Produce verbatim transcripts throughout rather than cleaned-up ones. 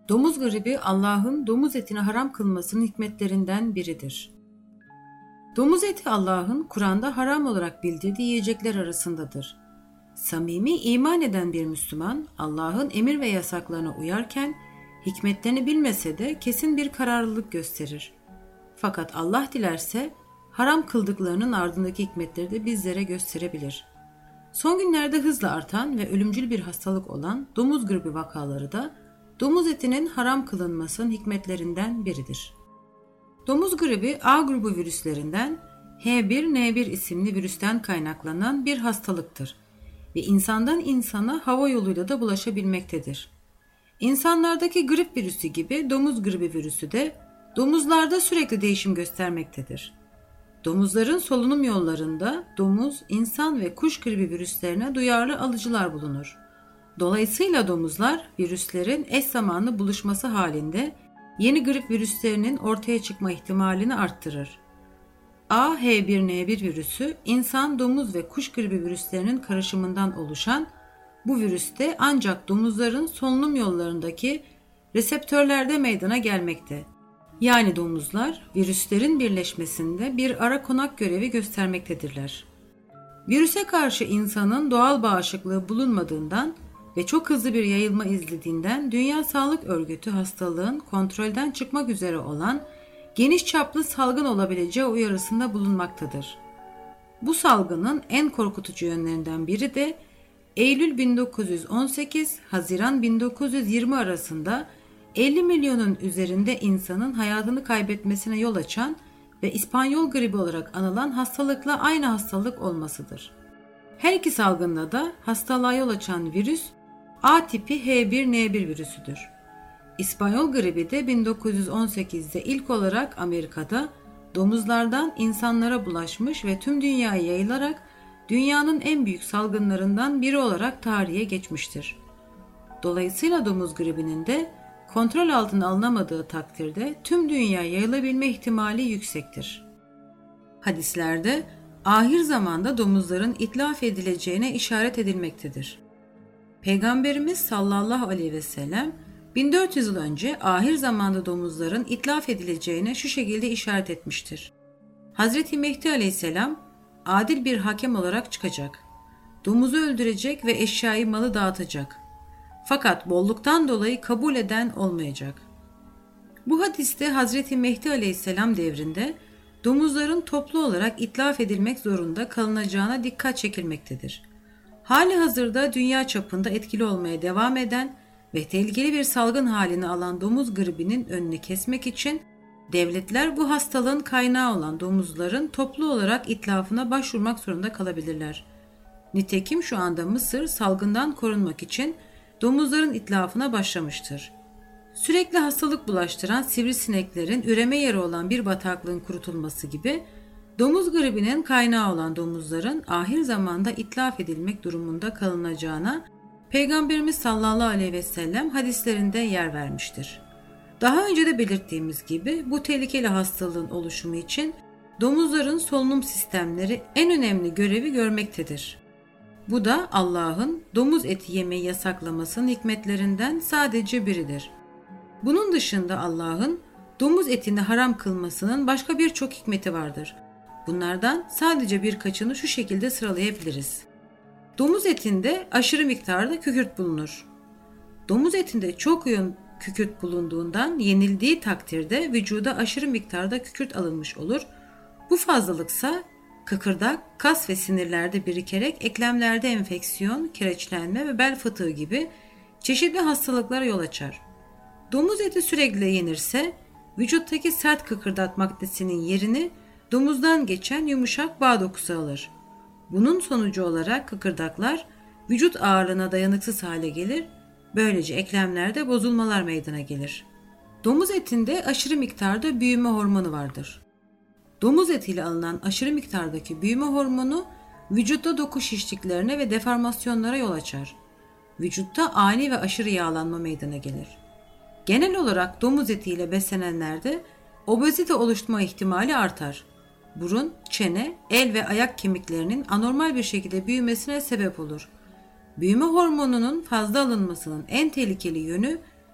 Domuz gribi Allah'ın domuz etini haram kılmasının hikmetlerinden biridir. Domuz eti Allah'ın Kur'an'da haram olarak bildirdiği yiyecekler arasındadır. Samimi iman eden bir Müslüman Allah'ın emir ve yasaklarına uyarken hikmetlerini bilmese de kesin bir kararlılık gösterir. Fakat Allah dilerse haram kıldıklarının ardındaki hikmetleri de bizlere gösterebilir. Son günlerde hızla artan ve ölümcül bir hastalık olan domuz gribi vakaları da domuz etinin haram kılınmasının hikmetlerinden biridir. Domuz gribi A grubu virüslerinden H bir N bir isimli virüsten kaynaklanan bir hastalıktır ve insandan insana hava yoluyla da bulaşabilmektedir. İnsanlardaki grip virüsü gibi domuz gribi virüsü de domuzlarda sürekli değişim göstermektedir. Domuzların solunum yollarında domuz, insan ve kuş gribi virüslerine duyarlı alıcılar bulunur. Dolayısıyla domuzlar virüslerin eş zamanlı buluşması halinde yeni grip virüslerinin ortaya çıkma ihtimalini arttırır. A H bir N bir virüsü insan, domuz ve kuş gribi virüslerinin karışımından oluşan bu virüste ancak domuzların solunum yollarındaki reseptörlerde meydana gelmekte. Yani domuzlar virüslerin birleşmesinde bir ara konak görevi göstermektedirler. Virüse karşı insanın doğal bağışıklığı bulunmadığından ve çok hızlı bir yayılma izlediğinden Dünya Sağlık Örgütü hastalığın kontrolden çıkmak üzere olan geniş çaplı salgın olabileceği uyarısında bulunmaktadır. Bu salgının en korkutucu yönlerinden biri de Eylül bin dokuz yüz on sekiz - Haziran bin dokuz yüz yirmi arasında elli milyonun üzerinde insanın hayatını kaybetmesine yol açan ve İspanyol gribi olarak anılan hastalıkla aynı hastalık olmasıdır. Her iki salgında da hastalığa yol açan virüs A tipi H bir N bir virüsüdür. İspanyol gribi de bin dokuz yüz on sekizde ilk olarak Amerika'da domuzlardan insanlara bulaşmış ve tüm dünyaya yayılarak dünyanın en büyük salgınlarından biri olarak tarihe geçmiştir. Dolayısıyla domuz gribinin de kontrol altına alınamadığı takdirde tüm dünyaya yayılabilme ihtimali yüksektir. Hadislerde ahir zamanda domuzların itlaf edileceğine işaret edilmektedir. Peygamberimiz sallallahu aleyhi ve sellem bin dört yüz yıl önce ahir zamanda domuzların itlaf edileceğine şu şekilde işaret etmiştir. Hazreti Mehdi aleyhisselam adil bir hakem olarak çıkacak. Domuzu öldürecek ve eşyayı malı dağıtacak. Fakat bolluktan dolayı kabul eden olmayacak. Bu hadiste Hazreti Mehdi aleyhisselam devrinde domuzların toplu olarak itlaf edilmek zorunda kalınacağına dikkat çekilmektedir. Hali hazırda dünya çapında etkili olmaya devam eden ve tehlikeli bir salgın halini alan domuz gribinin önünü kesmek için devletler bu hastalığın kaynağı olan domuzların toplu olarak itlafına başvurmak zorunda kalabilirler. Nitekim şu anda Mısır salgından korunmak için domuzların itlafına başlamıştır. Sürekli hastalık bulaştıran sivrisineklerin üreme yeri olan bir bataklığın kurutulması gibi domuz gribinin kaynağı olan domuzların ahir zamanda itlaf edilmek durumunda kalınacağına Peygamberimiz sallallahu aleyhi ve sellem hadislerinde yer vermiştir. Daha önce de belirttiğimiz gibi bu tehlikeli hastalığın oluşumu için domuzların solunum sistemleri en önemli görevi görmektedir. Bu da Allah'ın domuz eti yemeyi yasaklamasının hikmetlerinden sadece biridir. Bunun dışında Allah'ın domuz etini haram kılmasının başka birçok hikmeti vardır. Bunlardan sadece birkaçını şu şekilde sıralayabiliriz. Domuz etinde aşırı miktarda kükürt bulunur. Domuz etinde çok yoğun kükürt bulunduğundan yenildiği takdirde vücuda aşırı miktarda kükürt alınmış olur. Bu fazlalıksa kıkırdak, kas ve sinirlerde birikerek eklemlerde enfeksiyon, kireçlenme ve bel fıtığı gibi çeşitli hastalıklara yol açar. Domuz eti sürekli yenirse vücuttaki sert kıkırdak maddesinin yerini domuzdan geçen yumuşak bağ dokusu alır. Bunun sonucu olarak kıkırdaklar vücut ağırlığına dayanıksız hale gelir, böylece eklemlerde bozulmalar meydana gelir. Domuz etinde aşırı miktarda büyüme hormonu vardır. Domuz etiyle alınan aşırı miktardaki büyüme hormonu vücutta doku şişliklerine ve deformasyonlara yol açar. Vücutta ani ve aşırı yağlanma meydana gelir. Genel olarak domuz etiyle beslenenlerde obezite oluşturma ihtimali artar. Burun, çene, el ve ayak kemiklerinin anormal bir şekilde büyümesine sebep olur. Büyüme hormonunun fazla alınmasının en tehlikeli yönü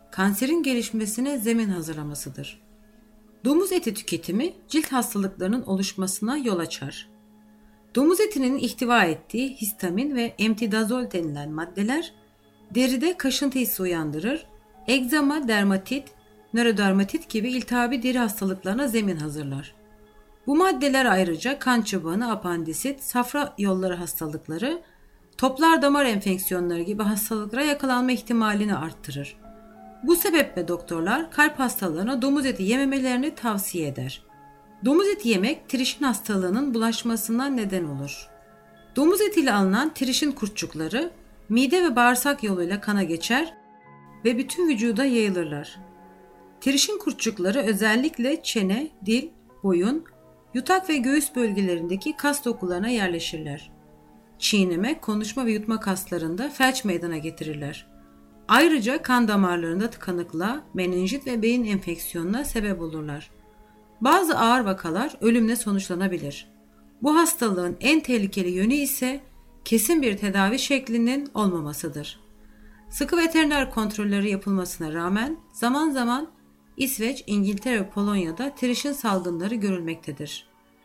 kanserin gelişmesine zemin hazırlamasıdır. Domuz eti tüketimi cilt hastalıklarının oluşmasına yol açar. Domuz etinin ihtiva ettiği histamin ve emtidazol denilen maddeler deride kaşıntı hissi uyandırır, egzama, dermatit, nörodermatit gibi iltihabi deri hastalıklarına zemin hazırlar. Bu maddeler ayrıca kan çıbanı, apandisit, safra yolları hastalıkları, toplar damar enfeksiyonları gibi hastalıklara yakalanma ihtimalini arttırır. Bu sebeple doktorlar kalp hastalarına domuz eti yememelerini tavsiye eder. Domuz eti yemek trişin hastalığının bulaşmasına neden olur. Domuz etiyle alınan trişin kurtçukları mide ve bağırsak yoluyla kana geçer ve bütün vücuda yayılırlar. Trişin kurtçukları özellikle çene, dil, boyun, yutak ve göğüs bölgelerindeki kas dokularına yerleşirler. Çiğneme, konuşma ve yutma kaslarında felç meydana getirirler. Ayrıca kan damarlarında tıkanıklığa, menenjit ve beyin enfeksiyonuna sebep olurlar. Bazı ağır vakalar ölümle sonuçlanabilir. Bu hastalığın en tehlikeli yönü ise kesin bir tedavi şeklinin olmamasıdır. Sıkı veteriner kontrolleri yapılmasına rağmen zaman zaman İsveç, İngiltere ve Polonya'da trişin salgınları görülmektedir.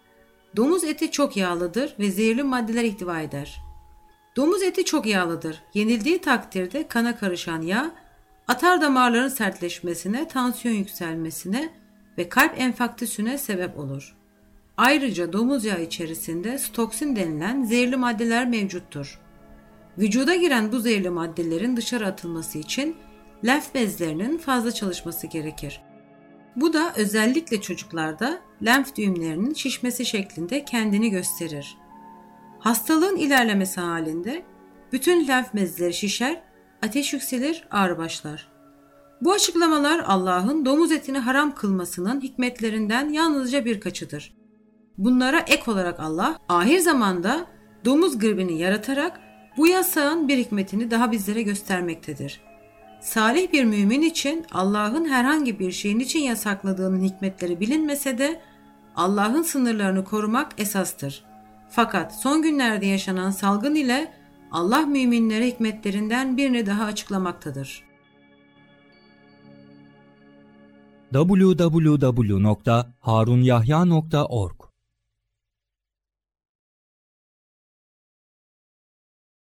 Domuz eti çok yağlıdır ve zehirli maddeler ihtiva eder. Domuz eti çok yağlıdır. Yenildiği takdirde kana karışan yağ, atar damarların sertleşmesine, tansiyon yükselmesine ve kalp enfarktüsüne sebep olur. Ayrıca domuz yağı içerisinde stoksin denilen zehirli maddeler mevcuttur. Vücuda giren bu zehirli maddelerin dışarı atılması için lenf bezlerinin fazla çalışması gerekir. Bu da özellikle çocuklarda lenf düğümlerinin şişmesi şeklinde kendini gösterir. Hastalığın ilerlemesi halinde bütün lenf bezleri şişer, ateş yükselir, ağrı başlar. Bu açıklamalar Allah'ın domuz etini haram kılmasının hikmetlerinden yalnızca birkaçıdır. Bunlara ek olarak Allah, ahir zamanda domuz gribini yaratarak bu yasağın bir hikmetini daha bizlere göstermektedir. Salih bir mümin için Allah'ın herhangi bir şeyin için yasakladığının hikmetleri bilinmese de Allah'ın sınırlarını korumak esastır. Fakat son günlerde yaşanan salgın ile Allah müminlere hikmetlerinden birini daha açıklamaktadır. double-u double-u double-u nokta harunyahya nokta org